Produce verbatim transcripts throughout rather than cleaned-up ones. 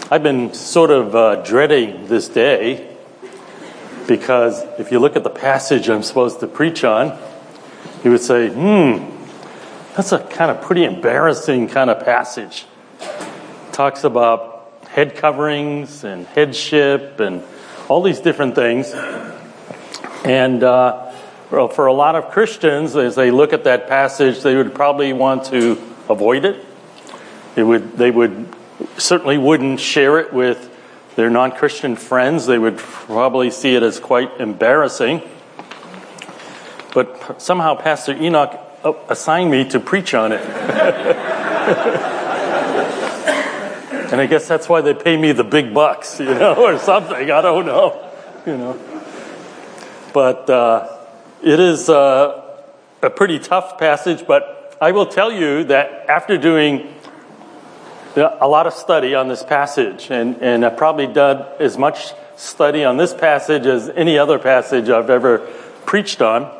I've been sort of uh, dreading this day because if you look at the passage I'm supposed to preach on, you would say, hmm, that's a kind of pretty embarrassing kind of passage. It talks about head coverings and headship and all these different things. And uh, well, for a lot of Christians, as they look at that passage, they would probably want to avoid it. It would, they would certainly wouldn't share it with their non-Christian friends. They would probably see it as quite embarrassing. But somehow Pastor Enoch assigned me to preach on it. And I guess that's why they pay me the big bucks, you know, or something. I don't know, you know. But uh, it is uh, a pretty tough passage. But I will tell you that after doing a lot of study on this passage, and, and I've probably done as much study on this passage as any other passage I've ever preached on,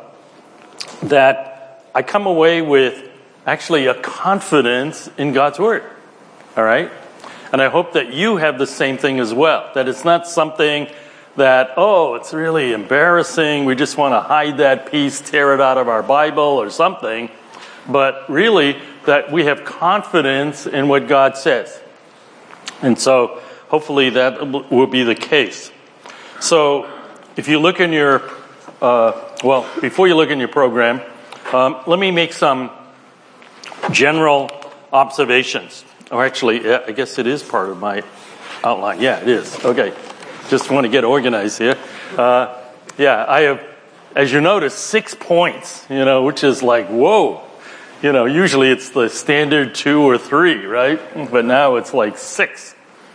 that I come away with actually a confidence in God's Word. All right? And I hope that you have the same thing as well. That it's not something that, oh, it's really embarrassing, we just want to hide that piece, tear it out of our Bible or something. But really, that we have confidence in what God says. And so, hopefully that will be the case. So, if you look in your, uh, well, before you look in your program, um, let me make some general observations. Or actually, I guess it is part of my outline. Yeah, it is. Okay. Just want to get organized here. Uh, yeah, I have, as you notice, six points, you know, which is like, whoa. You know, usually it's the standard two or three, right? But now it's like six.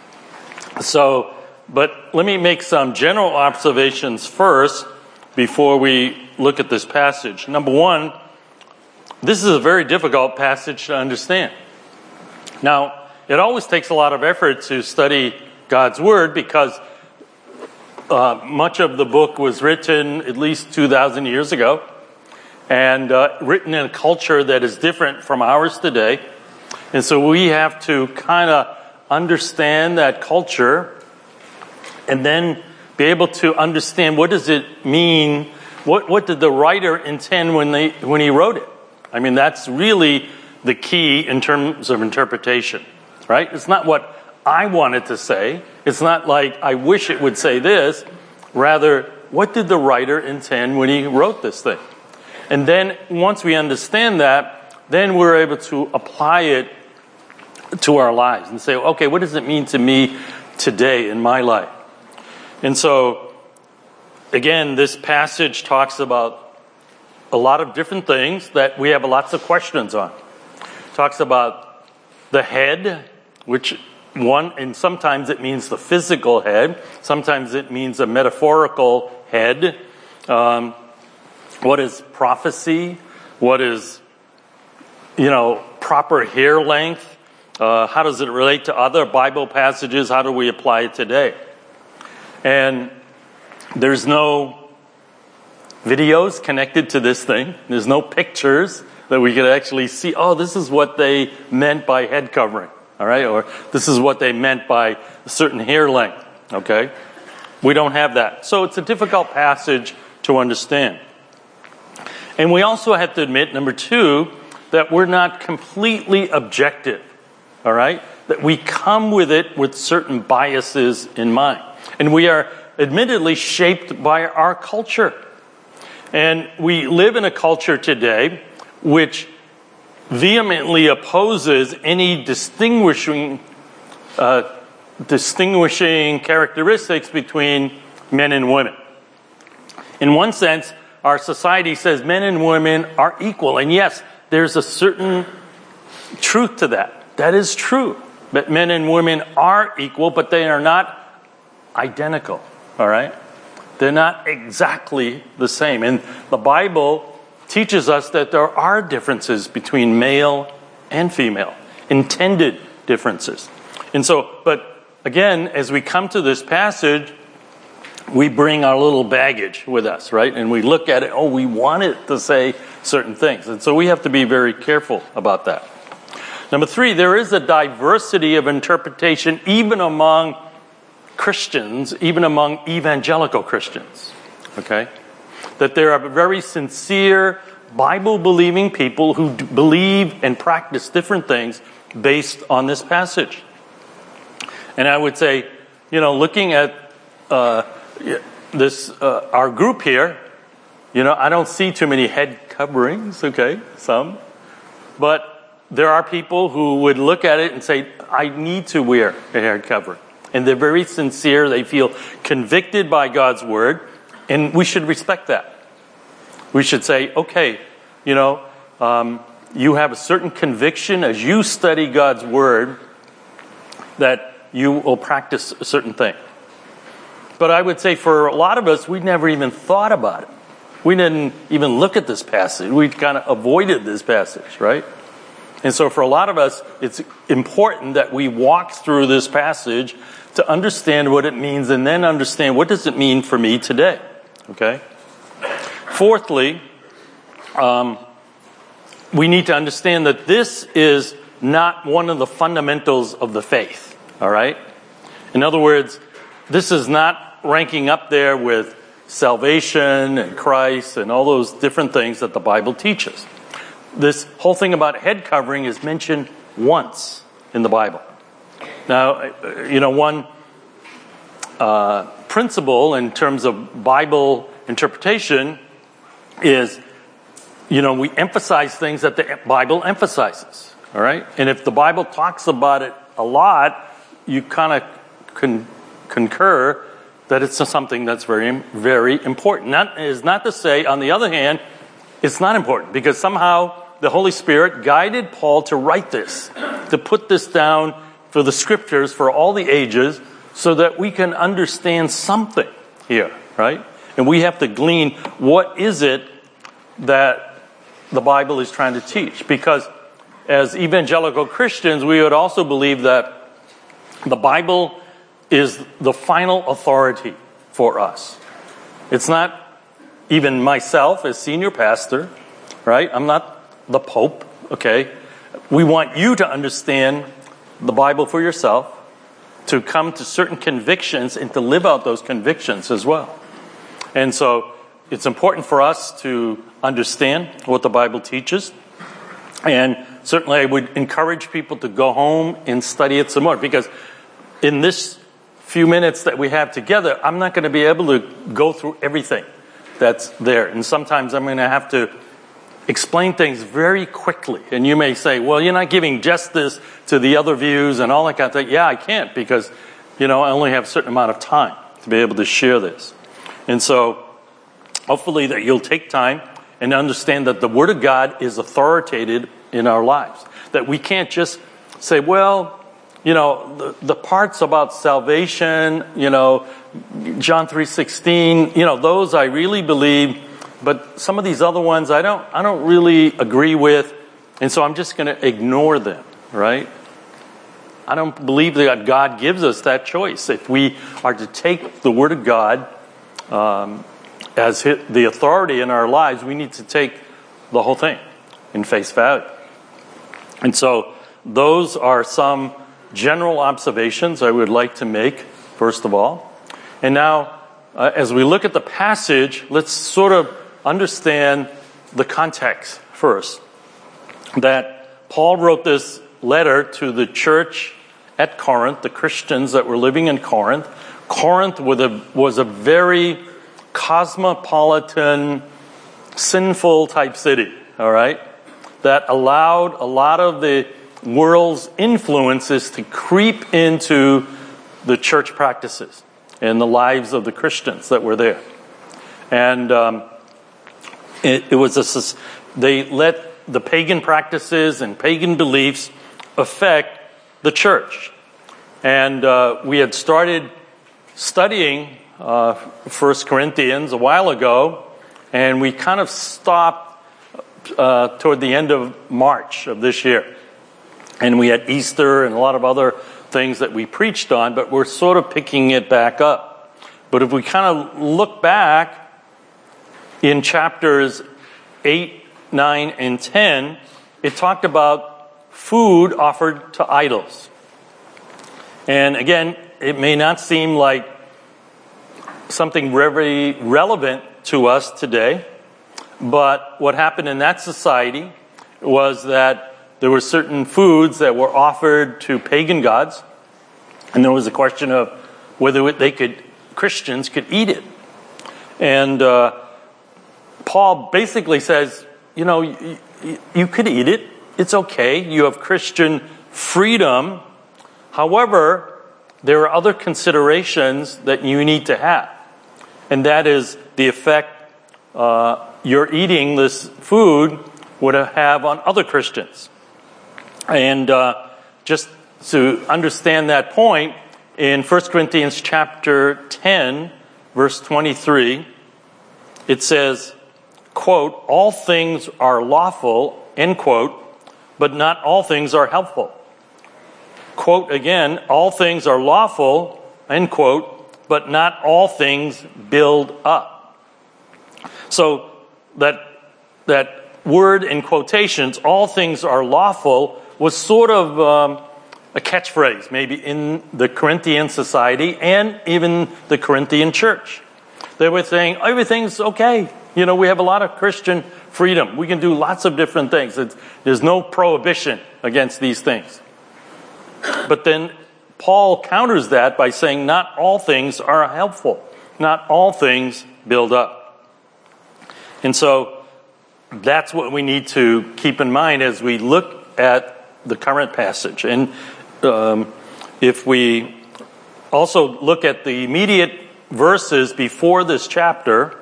So, but let me make some general observations first before we look at this passage. Number one, this is a very difficult passage to understand. Now, it always takes a lot of effort to study God's Word because uh, much of the book was written at least two thousand years ago. And uh, written in a culture that is different from ours today. And so we have to kind of understand that culture and then be able to understand what does it mean, what what did the writer intend when they when he wrote it. I mean, that's really the key in terms of interpretation, right? It's not what I wanted to say. It's not like I wish it would say this. Rather, what did the writer intend when he wrote this thing? And then once we understand that, then we're able to apply it to our lives and say, okay, what does it mean to me today in my life? And so, again, this passage talks about a lot of different things that we have lots of questions on. It talks about the head, which one, and sometimes it means the physical head. Sometimes it means a metaphorical head. Um, What is prophecy? What is, you know, proper hair length? Uh, how does it relate to other Bible passages? How do we apply it today? And there's no videos connected to this thing. There's no pictures that we could actually see, oh, this is what they meant by head covering, all right? Or this is what they meant by a certain hair length, okay? We don't have that. So it's a difficult passage to understand. And we also have to admit, number two, that we're not completely objective, all right? That we come with it with certain biases in mind. And we are admittedly shaped by our culture. And we live in a culture today which vehemently opposes any distinguishing, uh, distinguishing characteristics between men and women. In one sense, our society says men and women are equal. And yes, there's a certain truth to that. That is true. That men and women are equal, but they are not identical. All right? They're not exactly the same. And the Bible teaches us that there are differences between male and female. Intended differences. And so, but again, as we come to this passage, we bring our little baggage with us, right? And we look at it, oh, we want it to say certain things. And so we have to be very careful about that. Number three, there is a diversity of interpretation even among Christians, even among evangelical Christians. Okay? That there are very sincere, Bible-believing people who d- believe and practice different things based on this passage. And I would say, you know, looking at uh, this, uh, our group here, you know, I don't see too many head coverings, okay, some. But there are people who would look at it and say, I need to wear a hair covering. And they're very sincere. They feel convicted by God's word. And we should respect that. We should say, okay, you know, um, you have a certain conviction as you study God's word that you will practice a certain thing. But I would say for a lot of us, we never even thought about it. We didn't even look at this passage. We kind of avoided this passage, right? And so for a lot of us, it's important that we walk through this passage to understand what it means and then understand what does it mean for me today, okay? Fourthly, um, we need to understand that this is not one of the fundamentals of the faith, all right? In other words, this is not ranking up there with salvation and Christ and all those different things that the Bible teaches. This whole thing about head covering is mentioned once in the Bible. Now, you know, one uh, principle in terms of Bible interpretation is, you know, we emphasize things that the Bible emphasizes, all right? And if the Bible talks about it a lot, you kind of con- concur that it's something that's very, very important. That is not to say, on the other hand, it's not important, because somehow the Holy Spirit guided Paul to write this, to put this down for the scriptures for all the ages so that we can understand something here, right? And we have to glean what is it that the Bible is trying to teach. Because as evangelical Christians, we would also believe that the Bible is the final authority for us. It's not even myself as senior pastor, right? I'm not the Pope, okay? We want you to understand the Bible for yourself, to come to certain convictions and to live out those convictions as well. And so it's important for us to understand what the Bible teaches. And certainly I would encourage people to go home and study it some more, because in this few minutes that we have together, I'm not going to be able to go through everything that's there. And sometimes I'm going to have to explain things very quickly. And you may say, well, you're not giving justice to the other views and all that kind of thing. Yeah, I can't, because, you know, I only have a certain amount of time to be able to share this. And so hopefully that you'll take time and understand that the Word of God is authoritative in our lives. That we can't just say, well, you know, the, the parts about salvation, you know, John three sixteen, you know, those I really believe, but some of these other ones I don't I don't really agree with, and so I'm just going to ignore them, right? I don't believe that God gives us that choice. If we are to take the Word of God um, as the authority in our lives, we need to take the whole thing in face value. And so those are some general observations I would like to make, first of all. And now, uh, as we look at the passage, let's sort of understand the context first. That Paul wrote this letter to the church at Corinth, the Christians that were living in Corinth. Corinth was a, was a very cosmopolitan, sinful type city, all right, that allowed a lot of the world's influences to creep into the church practices and the lives of the Christians that were there. And um, it, it was a, they let the pagan practices and pagan beliefs affect the church. And uh, we had started studying uh, First Corinthians a while ago, and we kind of stopped uh, toward the end of March of this year. And we had Easter and a lot of other things that we preached on, but we're sort of picking it back up. But if we kind of look back in chapters eight, nine, and ten, it talked about food offered to idols. And again, it may not seem like something very relevant to us today, but what happened in that society was that there were certain foods that were offered to pagan gods, and there was a question of whether they could, Christians could eat it. And uh, Paul basically says, you know, you, you could eat it. It's okay. You have Christian freedom. However, there are other considerations that you need to have. And that is the effect uh, your eating this food would have on other Christians. And uh, just to understand that point, in First Corinthians chapter ten, verse twenty-three, it says, quote, all things are lawful, end quote, but not all things are helpful. Quote again, all things are lawful, end quote, but not all things build up. So that that word in quotations, all things are lawful, was sort of um, a catchphrase, maybe in the Corinthian society and even the Corinthian church. They were saying, everything's okay. You know, we have a lot of Christian freedom. We can do lots of different things. It's, there's no prohibition against these things. But then Paul counters that by saying not all things are helpful. Not all things build up. And so that's what we need to keep in mind as we look at the current passage. And um, if we also look at the immediate verses before this chapter,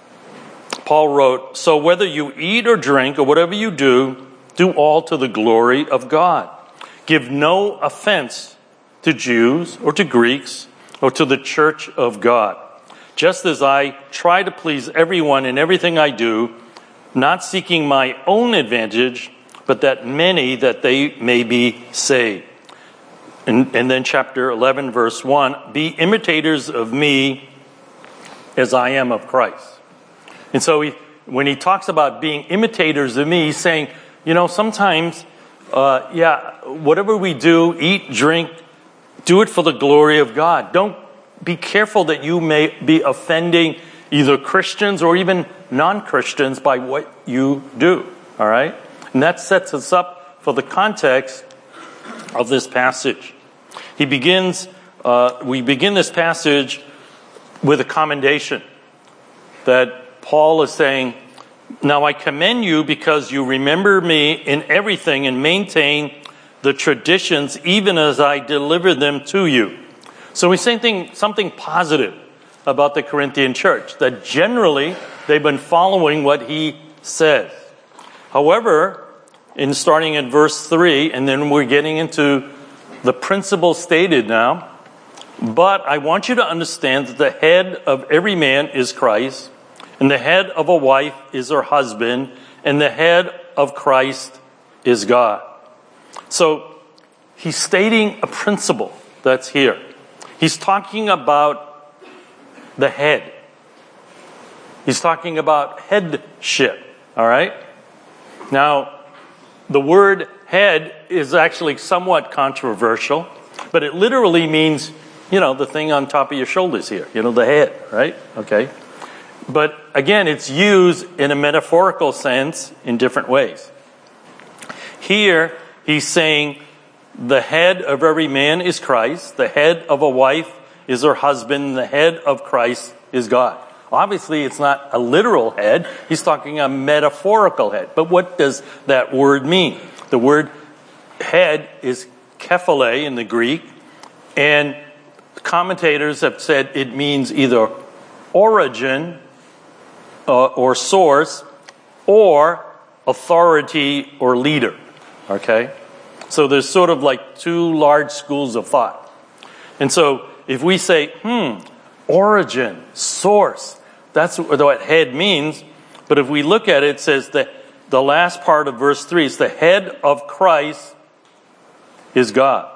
Paul wrote, so whether you eat or drink or whatever you do, do all to the glory of God. Give no offense to Jews or to Greeks or to the church of God. Just as I try to please everyone in everything I do, not seeking my own advantage, but that many, that they may be saved. And, and then chapter eleven, verse one, be imitators of me as I am of Christ. And so he, when he talks about being imitators of me, he's saying, you know, sometimes, uh, yeah, whatever we do, eat, drink, do it for the glory of God. Don't be careful that you may be offending either Christians or even non-Christians by what you do. All right? And that sets us up for the context of this passage. He begins, uh, we begin this passage with a commendation that Paul is saying, now I commend you because you remember me in everything and maintain the traditions even as I deliver them to you. So he's saying something positive about the Corinthian church, that generally they've been following what he says. However, in starting at verse three, and then we're getting into the principle stated now, but I want you to understand that the head of every man is Christ, and the head of a wife is her husband, and the head of Christ is God. So he's stating a principle that's here. He's talking about the head. He's talking about headship, all right? Now, the word head is actually somewhat controversial, but it literally means, you know, the thing on top of your shoulders here, you know, the head, right? Okay. But again, it's used in a metaphorical sense in different ways. Here, he's saying the head of every man is Christ, the head of a wife is her husband, the head of Christ is God. Obviously, it's not a literal head. He's talking a metaphorical head. But what does that word mean? The word head is kephale in the Greek, and commentators have said it means either origin uh, or source, or authority or leader. Okay? So there's sort of like two large schools of thought. And so if we say, hmm, origin, source, that's what head means. But if we look at it, it says that the last part of verse three is the head of Christ is God.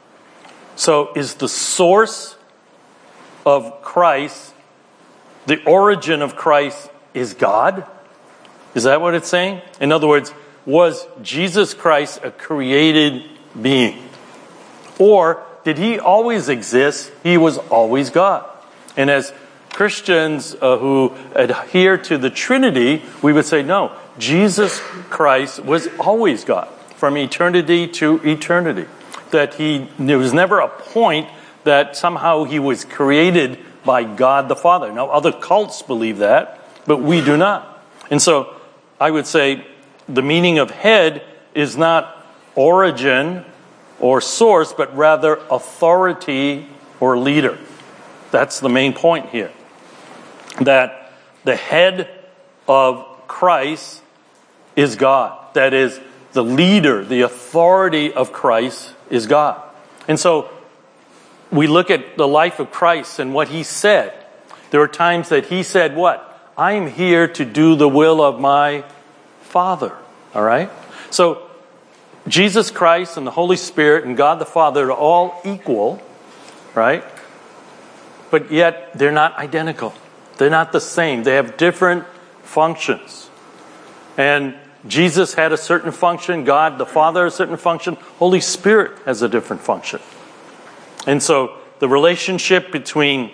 So is the source of Christ, the origin of Christ is God? Is that what it's saying? In other words, was Jesus Christ a created being? Or did he always exist? He was always God. And as Christians uh, who adhere to the Trinity, we would say, no, Jesus Christ was always God, from eternity to eternity. That he, there was never a point that somehow he was created by God the Father. Now, other cults believe that, but we do not. And so I would say the meaning of head is not origin or source, but rather authority or leader. That's the main point here. That the head of Christ is God. That is, the leader, the authority of Christ is God. And so we look at the life of Christ and what he said. There were times that he said what? I'm here to do the will of my Father. All right? So Jesus Christ and the Holy Spirit and God the Father are all equal, right? But yet they're not identical. They're not the same. They have different functions. And Jesus had a certain function. God the Father has a certain function. Holy Spirit has a different function. And so the relationship between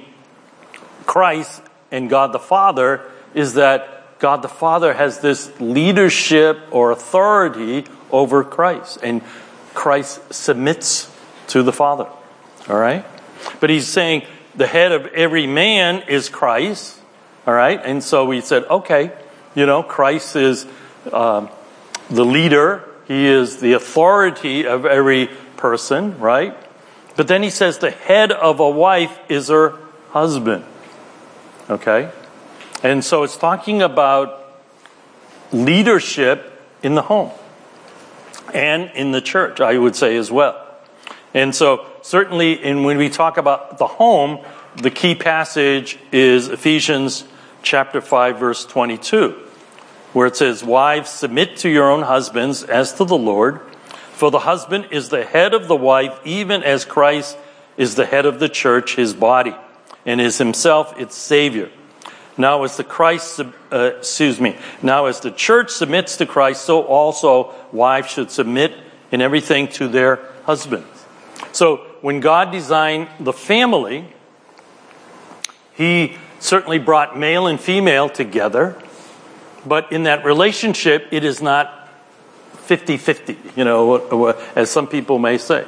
Christ and God the Father is that God the Father has this leadership or authority over Christ. And Christ submits to the Father. All right? But he's saying the head of every man is Christ. All right? And so we said, okay, you know, Christ is uh, the leader. He is the authority of every person, right? But then he says the head of a wife is her husband. Okay? And so it's talking about leadership in the home and in the church, I would say as well. And so certainly in, when we talk about the home, the key passage is Ephesians chapter five, verse twenty-two, where it says, wives, submit to your own husbands as to the Lord. For the husband is the head of the wife, even as Christ is the head of the church, his body, and is himself its Savior. Now as the Christ, uh, excuse me, now as the church submits to Christ, so also wives should submit in everything to their husbands. So when God designed the family, he certainly brought male and female together, but in that relationship, it is not fifty-fifty, you know, as some people may say.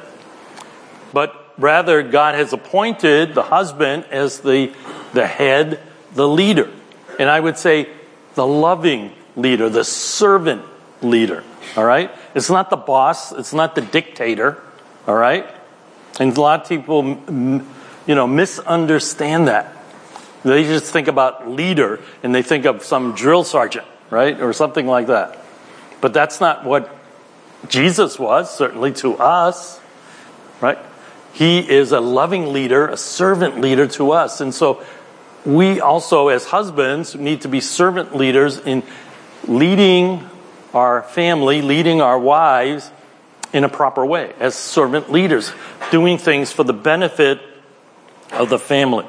But rather, God has appointed the husband as the, the head, the leader. And I would say the loving leader, the servant leader, all right? It's not the boss. It's not the dictator, all right? And a lot of people, you know, misunderstand that. They just think about leader and they think of some drill sergeant, right? Or something like that. But that's not what Jesus was, certainly to us, right? He is a loving leader, a servant leader to us. And so we also, as husbands, need to be servant leaders in leading our family, leading our wives in a proper way, as servant leaders, doing things for the benefit of the family.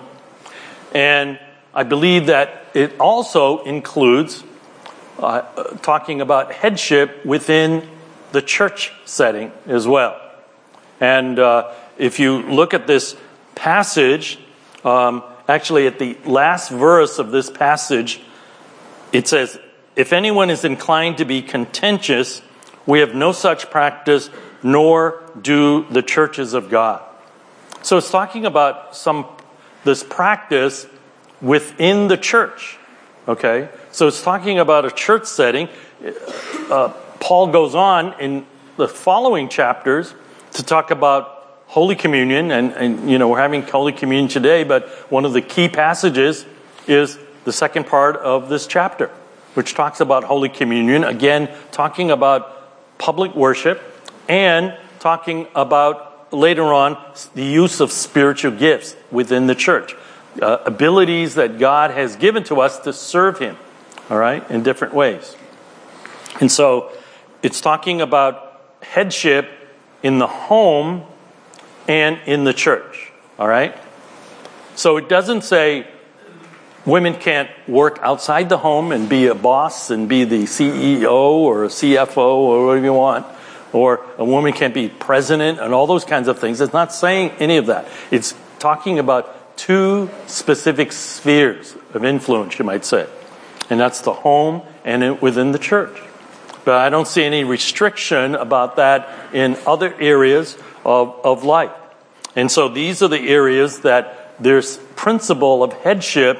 And I believe that it also includes uh, talking about headship within the church setting as well. And uh, if you look at this passage, um, actually at the last verse of this passage, it says, if anyone is inclined to be contentious, we have no such practice, nor do the churches of God. So it's talking about some this practice within the church. Okay? So it's talking about a church setting. Uh, Paul goes on in the following chapters to talk about Holy Communion, and, and you know, we're having Holy Communion today, but one of the key passages is the second part of this chapter, which talks about Holy Communion, again, talking about public worship and talking about, later on, the use of spiritual gifts within the church. Uh, abilities that God has given to us to serve Him, all right, in different ways. And so it's talking about headship in the home and in the church, all right? So it doesn't say women can't work outside the home and be a boss and be the C E O or a C F O or whatever you want. Or a woman can't be president and all those kinds of things. It's not saying any of that. It's talking about two specific spheres of influence, you might say. And that's the home and within the church. But I don't see any restriction about that in other areas of, of life. And so these are the areas that this principle of headship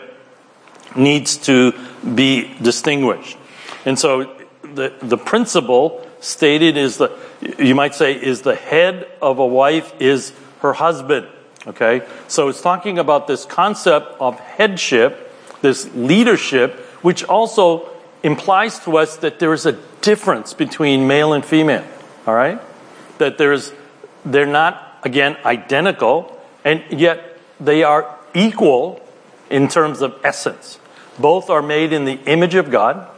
needs to be distinguished. And so the, the principle stated is the, you might say, is the head of a wife is her husband. Okay? So it's talking about this concept of headship, this leadership, which also implies to us that there is a difference between male and female. All right? That there's, they're not, again, identical, and yet they are equal in terms of essence. Both are made in the image of God,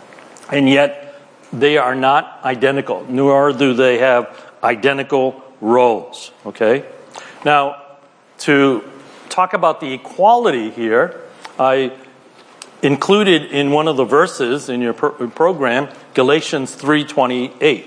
and yet they are not identical, nor do they have identical roles. Okay? Now, to talk about the equality here, I included in one of the verses in your pro- program, Galatians three twenty-eight.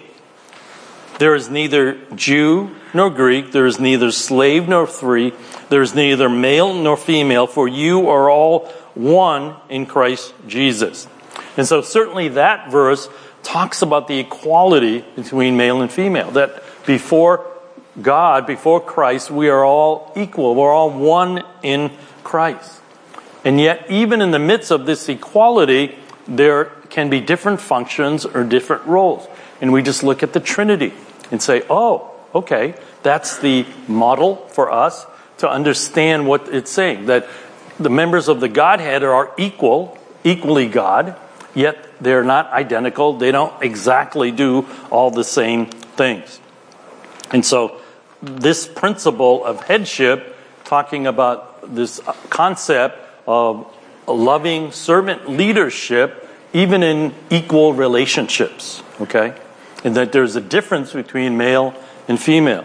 There is neither Jew nor Greek, there is neither slave nor free, there is neither male nor female, for you are all one in Christ Jesus. And so certainly that verse talks about the equality between male and female, that before God, before Christ, we are all equal. We're all one in Christ. And yet, even in the midst of this equality, there can be different functions or different roles. And we just look at the Trinity and say, oh, okay, that's the model for us to understand what it's saying, that the members of the Godhead are equal, equally God, yet they're not identical. They don't exactly do all the same things. And so this principle of headship, talking about this concept of loving servant leadership, even in equal relationships, okay? And that there's a difference between male and female.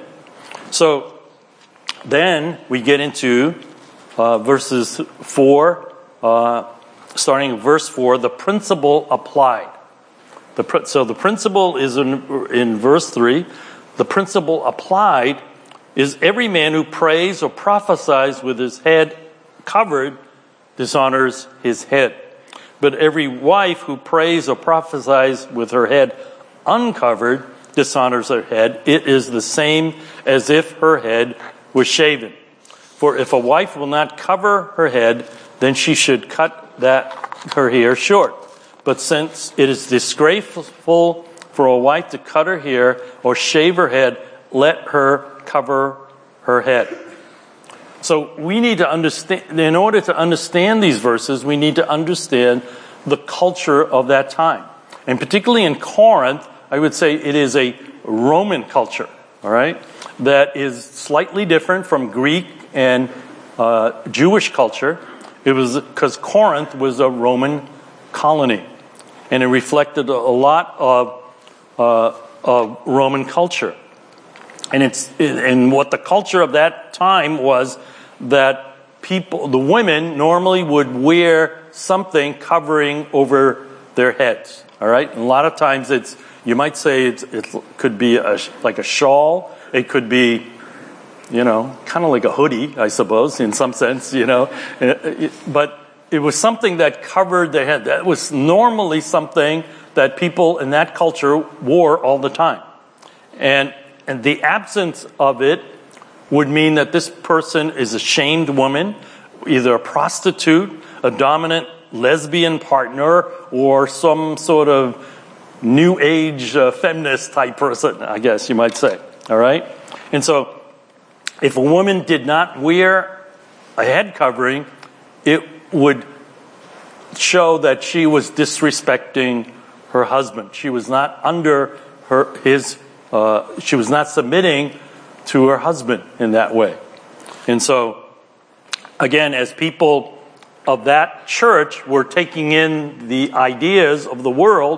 So then we get into uh, verses four, uh, starting in verse four, the principle applied. The pr- so the principle is in, in verse three. The principle applied is every man who prays or prophesies with his head covered dishonors his head. But every wife who prays or prophesies with her head uncovered dishonors her head. It is the same as if her head was shaven. For if a wife will not cover her head, then she should cut that her hair short. But since it is disgraceful for a wife to cut her hair or shave her head, let her cover her head. So we need to understand, in order to understand these verses, we need to understand the culture of that time. And particularly in Corinth, I would say it is a Roman culture, all right, that is slightly different from Greek and uh, Jewish culture. It was because Corinth was a Roman colony, and it reflected a lot of, uh, of Roman culture. And it's and what the culture of that time was that people, the women normally would wear something covering over their heads. All right, and a lot of times it's, you might say it's, it could be a, like a shawl. It could be, you know, kind of like a hoodie, I suppose, in some sense, you know. But it was something that covered their head. That was normally something that people in that culture wore all the time. And and the absence of it would mean that this person is a shamed woman, either a prostitute, a dominant lesbian partner, or some sort of new age uh, feminist type person, I guess you might say. All right? And so if a woman did not wear a head covering, it would show that she was disrespecting her husband. She was not under her his uh, she was not submitting to her husband in that way. And so again, as people of that church were taking in the ideas of the world,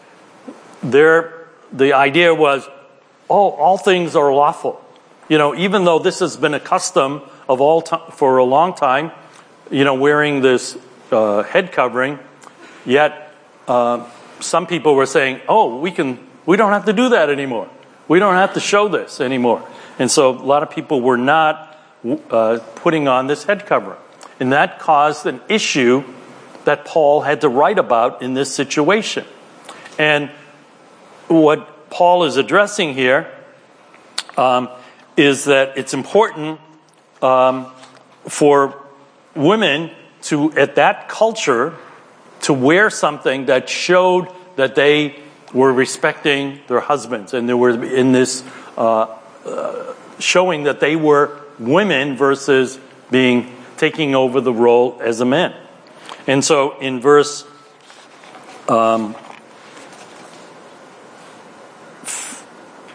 their the idea was, oh, all things are lawful. You know, even though this has been a custom of all time for a long time, you know, wearing this uh, head covering, yet uh, some people were saying, oh, we can, we don't have to do that anymore. We don't have to show this anymore. And so a lot of people were not uh, putting on this head covering. And that caused an issue that Paul had to write about in this situation. And what Paul is addressing here um, is that it's important um, for women to, at that culture, to wear something that showed that they were respecting their husbands, and they were in this uh, uh, showing that they were women versus being taking over the role as a man. And so in verse um, f-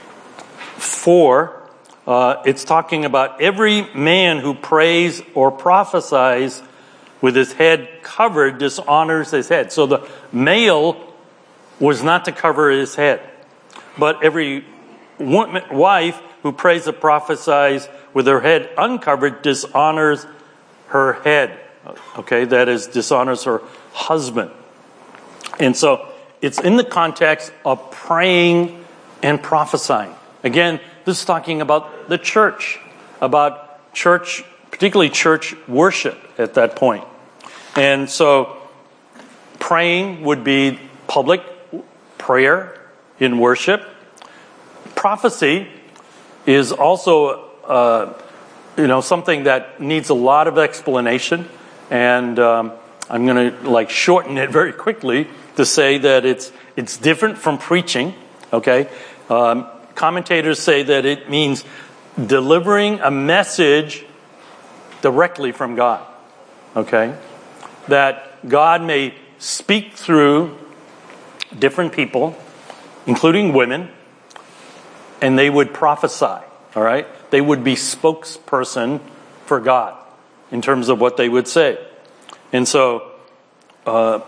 four, uh, it's talking about every man who prays or prophesies with his head covered dishonors his head. So the male was not to cover his head, but every woman, wife who prays or prophesies with her head uncovered dishonors her head. Okay, that is, dishonors her husband. And so it's in the context of praying and prophesying. Again, this is talking about the church, about church, particularly church worship at that point. And so praying would be public prayer in worship. Prophecy is also, uh, you know, something that needs a lot of explanation. And um, I'm going to like shorten it very quickly to say that it's it's different from preaching. Okay, um, commentators say that it means delivering a message directly from God. Okay, that God may speak through different people, including women, and they would prophesy. All right, they would be spokesperson for God in terms of what they would say. And so, uh,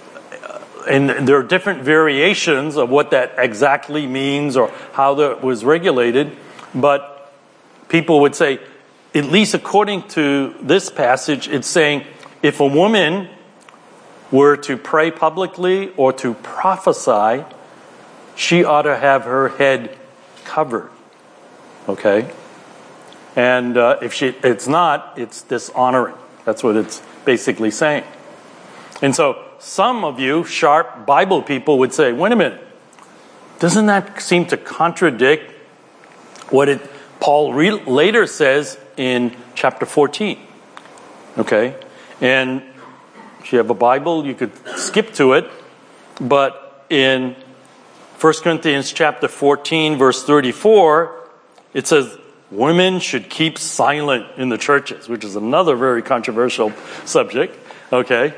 and there are different variations of what that exactly means or how that was regulated, but people would say, at least according to this passage, it's saying if a woman were to pray publicly or to prophesy, she ought to have her head covered. Okay? And uh, if she, it's not, it's dishonoring. That's what it's basically saying. And so some of you sharp Bible people would say, wait a minute, doesn't that seem to contradict what it Paul re- later says in chapter fourteen? Okay? And if you have a Bible, you could skip to it. But in First Corinthians chapter fourteen, verse thirty-four, it says, women should keep silent in the churches, which is another very controversial subject, okay?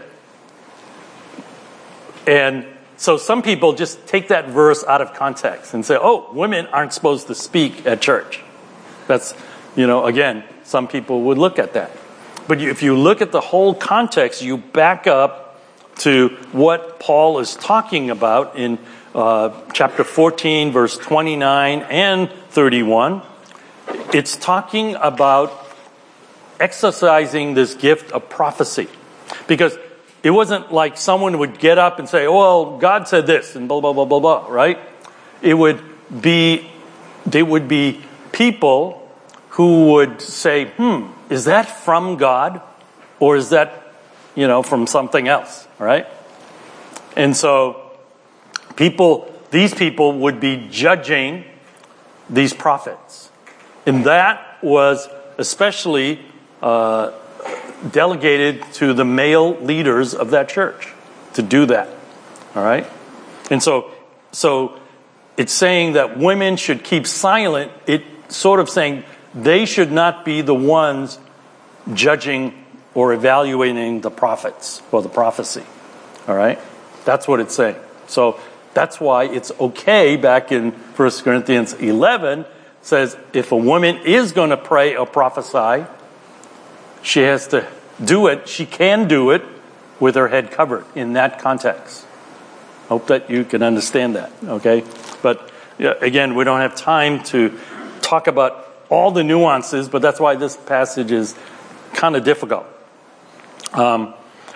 And so some people just take that verse out of context and say, oh, women aren't supposed to speak at church. That's, you know, again, some people would look at that. But if you look at the whole context, you back up to what Paul is talking about in uh, chapter fourteen, verse twenty-nine and thirty-one. It's talking about exercising this gift of prophecy. Because it wasn't like someone would get up and say, oh, well, God said this, and blah, blah, blah, blah, blah, right? It would be, they would be people who would say, hmm, is that from God? Or is that, you know, from something else, right? And so people, these people would be judging these prophets. And that was especially uh, delegated to the male leaders of that church to do that. All right? And so, so it's saying that women should keep silent. It's sort of saying they should not be the ones judging or evaluating the prophets or the prophecy. All right? That's what it's saying. So that's why it's okay back in First Corinthians eleven says if a woman is going to pray or prophesy, she has to do it. She can do it with her head covered in that context. Hope that you can understand that, okay? But yeah, again, we don't have time to talk about all the nuances, but that's why this passage is kind of difficult. Um,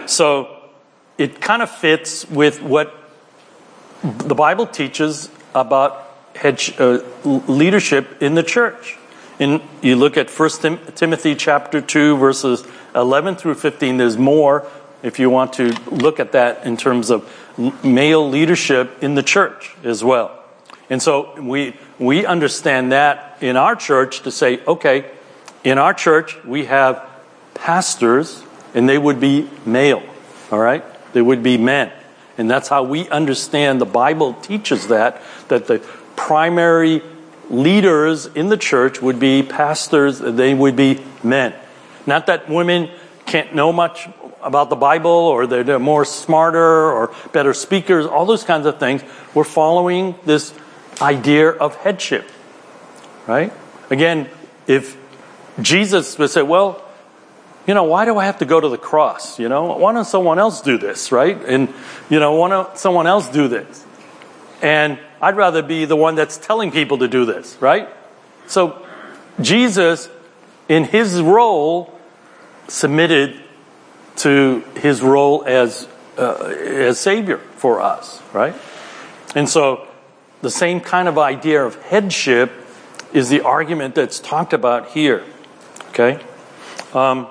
So it kind of fits with what the Bible teaches about head, uh, leadership in the church. And you look at First Timothy chapter two, verses eleven through fifteen. There's more if you want to look at that in terms of male leadership in the church as well. And so we we understand that in our church to say, okay, in our church we have pastors, and they would be male, all right? They would be men. And that's how we understand the Bible teaches that, that the primary leaders in the church would be pastors, they would be men. Not that women can't know much about the Bible, or they're, they're more smarter or better speakers, all those kinds of things. We're following this idea of headship, right? Again, if Jesus would say, well, you know, why do I have to go to the cross? You know, why don't someone else do this, right? And, you know, why don't someone else do this? And I'd rather be the one that's telling people to do this, right? So Jesus, in his role, submitted to his role as uh, as Savior for us, right? And so the same kind of idea of headship is the argument that's talked about here, okay? Um,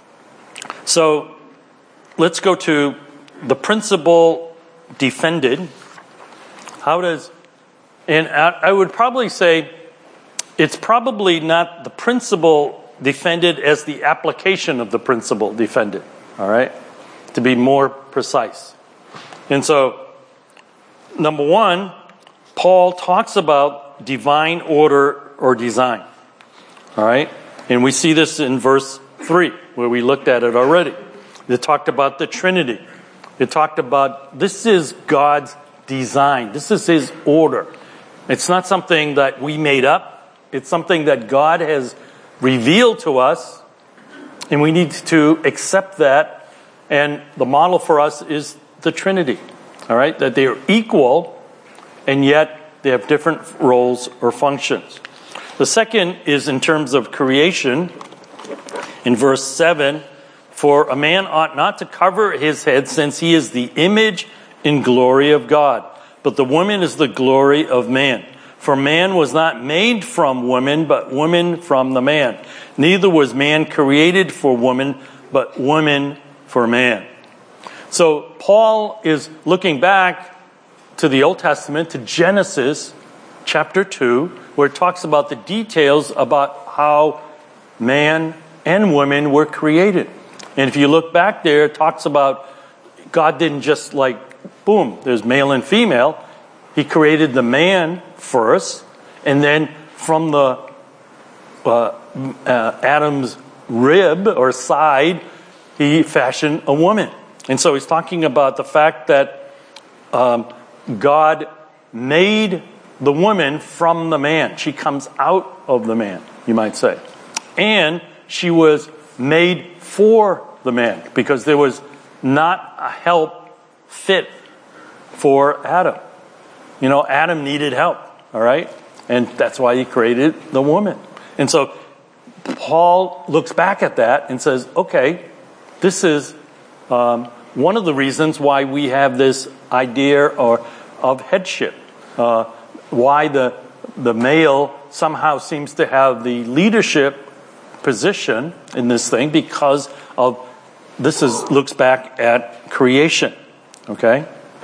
so let's go to the principle defended. How does, and I would probably say it's probably not the principle defended as the application of the principle defended, all right? To be more precise. And so, number one, Paul talks about divine order or design, all right? And we see this in verse three, where we looked at it already. It talked about the Trinity. It talked about this is God's design. This is his order. It's not something that we made up. It's something that God has revealed to us, and we need to accept that. And the model for us is the Trinity, all right? That they are equal, and yet they have different roles or functions. The second is in terms of creation. In verse seven, for a man ought not to cover his head, since he is the image and glory of God. But the woman is the glory of man. For man was not made from woman, but woman from the man. Neither was man created for woman, but woman for man. So Paul is looking back to the Old Testament, to Genesis chapter two, where it talks about the details about how man and women were created. And if you look back there, it talks about God didn't just like, boom, there's male and female. He created the man first, and then from the uh, uh, Adam's rib or side, he fashioned a woman. And so he's talking about the fact that um, God made the woman from the man. She comes out of the man, you might say. And she was made for the man, because there was not a help fit for Adam. You know, Adam needed help, all right? And that's why he created the woman. And so Paul looks back at that and says, okay, this is um, one of the reasons why we have this idea or of headship. Uh, why the the male somehow seems to have the leadership position in this thing, because of this is looks back at creation. Okay.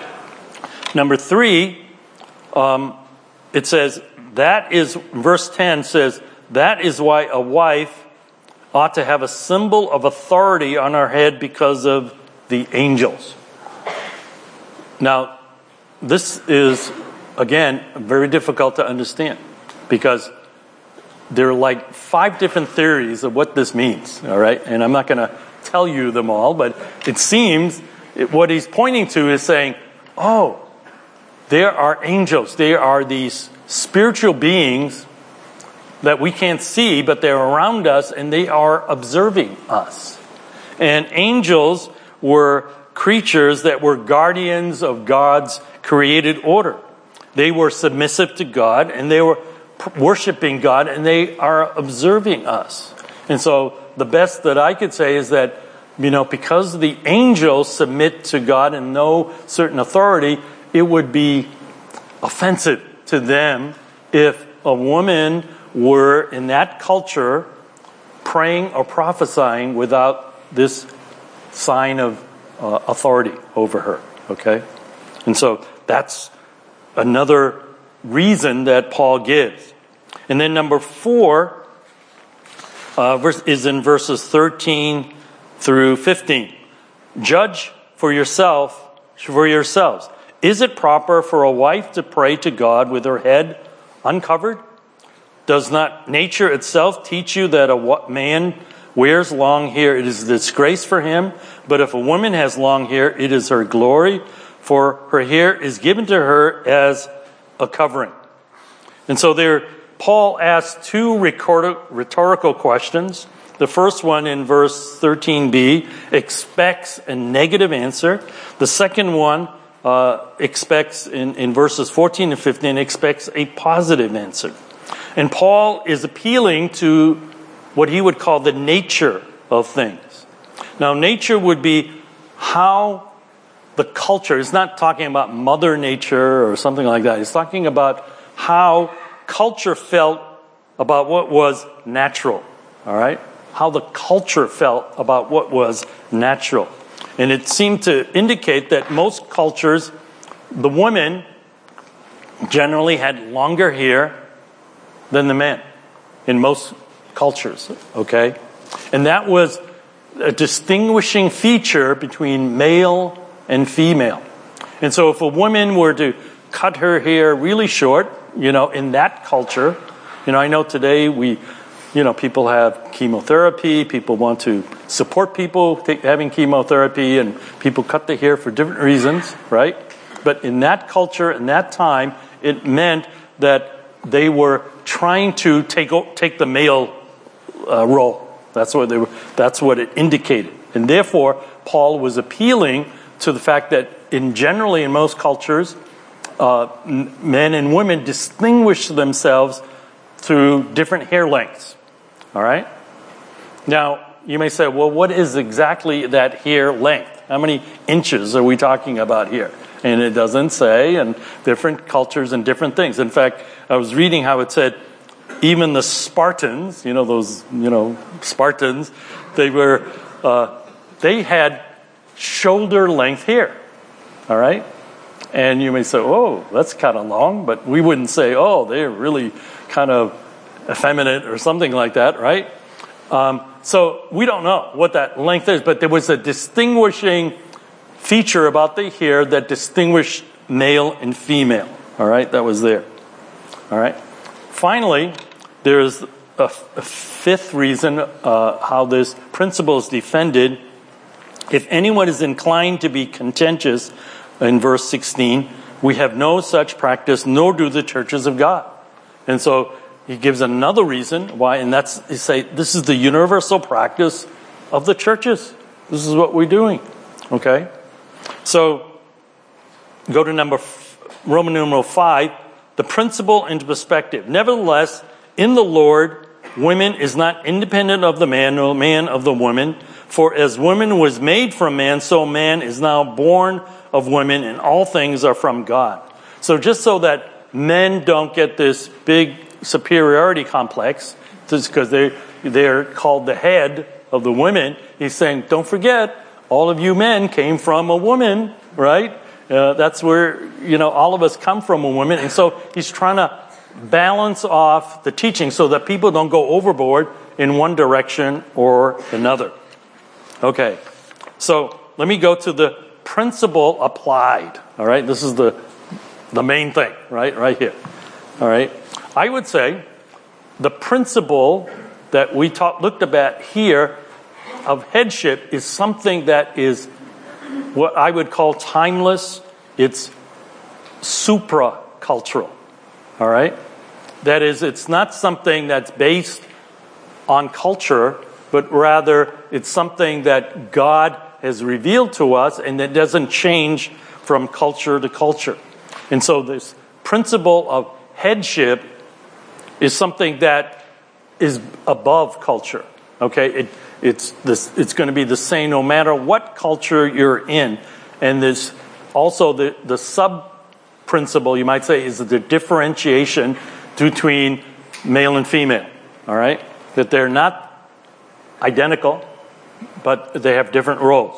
Number three, um, it says that is verse ten says that is why a wife ought to have a symbol of authority on her head because of the angels. Now, this is again very difficult to understand, because there are like five different theories of what this means, all right? And I'm not going to tell you them all, but it seems it, what he's pointing to is saying, oh, there are angels. There are these spiritual beings that we can't see, but they're around us and they are observing us. And angels were creatures that were guardians of God's created order. They were submissive to God, and they were worshiping God, and they are observing us. And so the best that I could say is that you know, because the angels submit to God and know certain authority, it would be offensive to them if a woman were in that culture praying or prophesying without this sign of uh, authority over her. Okay? And so that's another reason that Paul gives. And then number four uh, verse, is in verses thirteen through fifteen. Judge for yourself, for yourselves. Is it proper for a wife to pray to God with her head uncovered? Does not nature itself teach you that a man wears long hair? It is a disgrace for him. But if a woman has long hair, it is her glory, for her hair is given to her as a covering. And so there, Paul asks two rhetorical questions. The first one in verse thirteen b expects a negative answer. The second one uh, expects, in, in verses fourteen and fifteen, expects a positive answer. And Paul is appealing to what he would call the nature of things. Now, nature would be how the culture, it's not talking about Mother Nature or something like that. It's talking about how culture felt about what was natural. All right? How the culture felt about what was natural. And it seemed to indicate that most cultures, the women generally had longer hair than the men in most cultures, okay? And that was a distinguishing feature between male and female. And so if a woman were to cut her hair really short, you know, in that culture, you know, I know today we, you know, people have chemotherapy, people want to support people th- having chemotherapy, and people cut their hair for different reasons, right? But in that culture, in that time, it meant that they were trying to take take the male uh, role. That's what they were. That's what it indicated, and therefore Paul was appealing to the fact that, in generally in most cultures, uh, men and women distinguish themselves through different hair lengths. All right. Now you may say, well, what is exactly that hair length? How many inches are we talking about here? And it doesn't say, and different cultures and different things. In fact, I was reading how it said even the Spartans, you know, those, you know, Spartans, they were, uh, they had shoulder length hair. All right? And you may say, oh, that's kind of long, but we wouldn't say, oh, they're really kind of effeminate or something like that, right? Um, so we don't know what that length is, but there was a distinguishing feature about the hair that distinguished male and female. All right, that was there. All right. Finally, there's a, a fifth reason uh, how this principle is defended. If anyone is inclined to be contentious, in verse sixteen, we have no such practice, nor do the churches of God. And so he gives another reason why, and that's, he say, this is the universal practice of the churches. This is what we're doing. Okay? So, go to number Roman numeral five, the principle into perspective. Nevertheless, in the Lord, woman is not independent of the man, nor man of the woman. For as woman was made from man, so man is now born of woman, and all things are from God. So just so that men don't get this big superiority complex, just because they they're called the head of the women, he's saying, don't forget, all of you men came from a woman, right? Uh, that's where, you know, all of us come from a woman. And so he's trying to balance off the teaching so that people don't go overboard in one direction or another. Okay, so let me go to the principle applied. All right, this is the the main thing, right, right here. All right, I would say the principle that we talk, looked at here of headship is something that is what I would call timeless. It's supra-cultural. All right, that is, it's not something that's based on culture, but rather it's something that God has revealed to us and that doesn't change from culture to culture. And so this principle of headship is something that is above culture. Okay, it, it's this. It's going to be the same no matter what culture you're in. And there's also the the sub principle, you might say, is the differentiation between male and female. All right, that they're not identical, but they have different roles.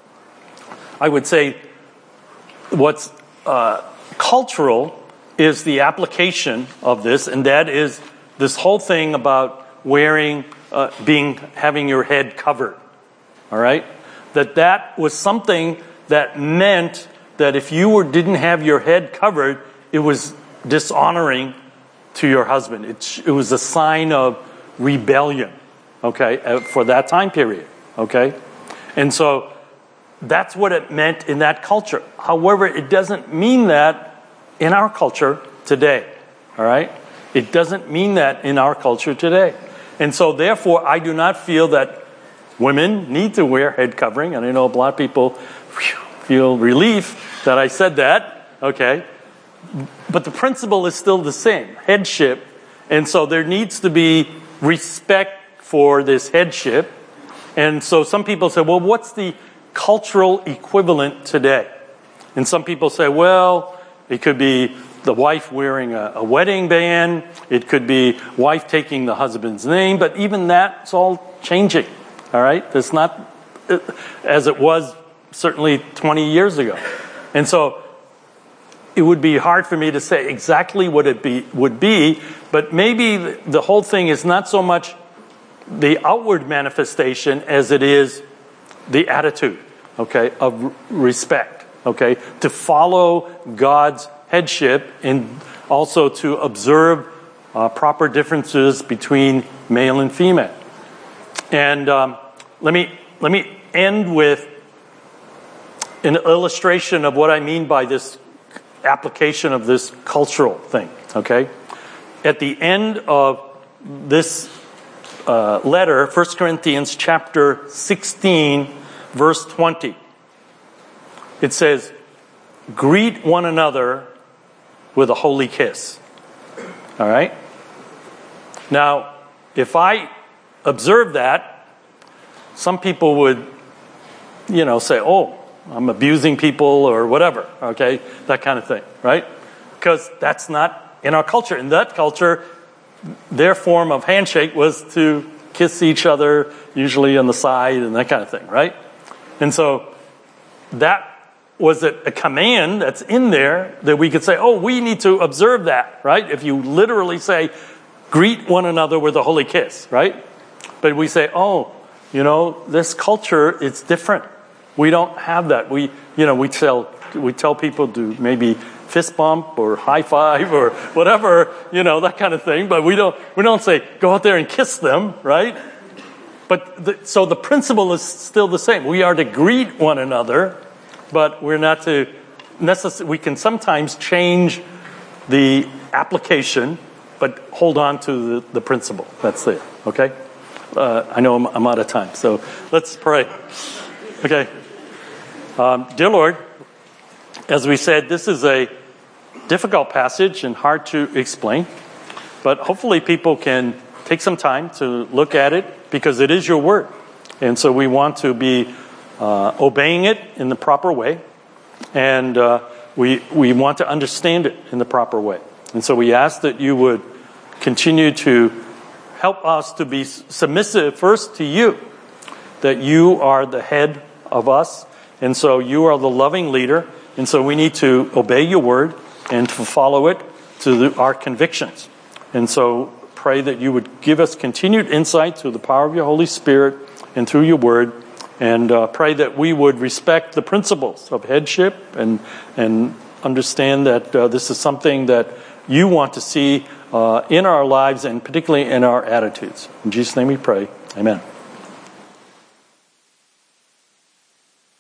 I would say what's uh, cultural is the application of this, and that is this whole thing about wearing, uh, being, having your head covered. All right, that that was something that meant that if you were didn't have your head covered, it was dishonoring to your husband. It, it was a sign of rebellion. Okay, for that time period. Okay, and so that's what it meant in that culture. However, it doesn't mean that in our culture today. All right, it doesn't mean that in our culture today. And so, therefore, I do not feel that women need to wear head covering. And I know a lot of people whew, feel relief that I said that. Okay, but the principle is still the same: headship. And so there needs to be respect for this headship. And so some people say, well, what's the cultural equivalent today? And some people say, well, it could be the wife wearing a, a wedding band. It could be wife taking the husband's name. But even that's all changing. All right? It's not as it was certainly twenty years ago. And so it would be hard for me to say exactly what it be would be. But maybe the whole thing is not so much the outward manifestation as it is the attitude, okay, of respect, okay, to follow God's headship and also to observe uh, proper differences between male and female. And um, let me let me end with an illustration of what I mean by this application of this cultural thing, okay? At the end of this Uh, letter, First Corinthians chapter sixteen, verse twenty. It says, greet one another with a holy kiss. All right? Now, if I observe that, some people would, you know, say, oh, I'm abusing people or whatever, okay? That kind of thing, right? Because that's not in our culture. In that culture, their form of handshake was to kiss each other, usually on the side and that kind of thing, right? And so that was a, a command that's in there that we could say, oh, we need to observe that, right? If you literally say, greet one another with a holy kiss, right? But we say, oh, you know, this culture, it's different. We don't have that. We, you know, we tell, we tell people to maybe fist bump or high five or whatever, you know, that kind of thing. But we don't we don't say, go out there and kiss them, right? But the, so the principle is still the same. We are to greet one another, but we're not to necessarily, we can sometimes change the application, but hold on to the, the principle. That's there, okay? Uh, I know I'm, I'm out of time, so let's pray. Okay. Um, dear Lord, as we said, this is a difficult passage and hard to explain, but hopefully people can take some time to look at it because it is your word. And so we want to be uh, obeying it in the proper way, and uh, we we want to understand it in the proper way. And so we ask that you would continue to help us to be submissive first to you, that you are the head of us, and so you are the loving leader. And so we need to obey your word and to follow it to the, our convictions. And so pray that you would give us continued insight through the power of your Holy Spirit and through your word. And uh, pray that we would respect the principles of headship and and understand that uh, this is something that you want to see uh, in our lives and particularly in our attitudes. In Jesus' name we pray. Amen.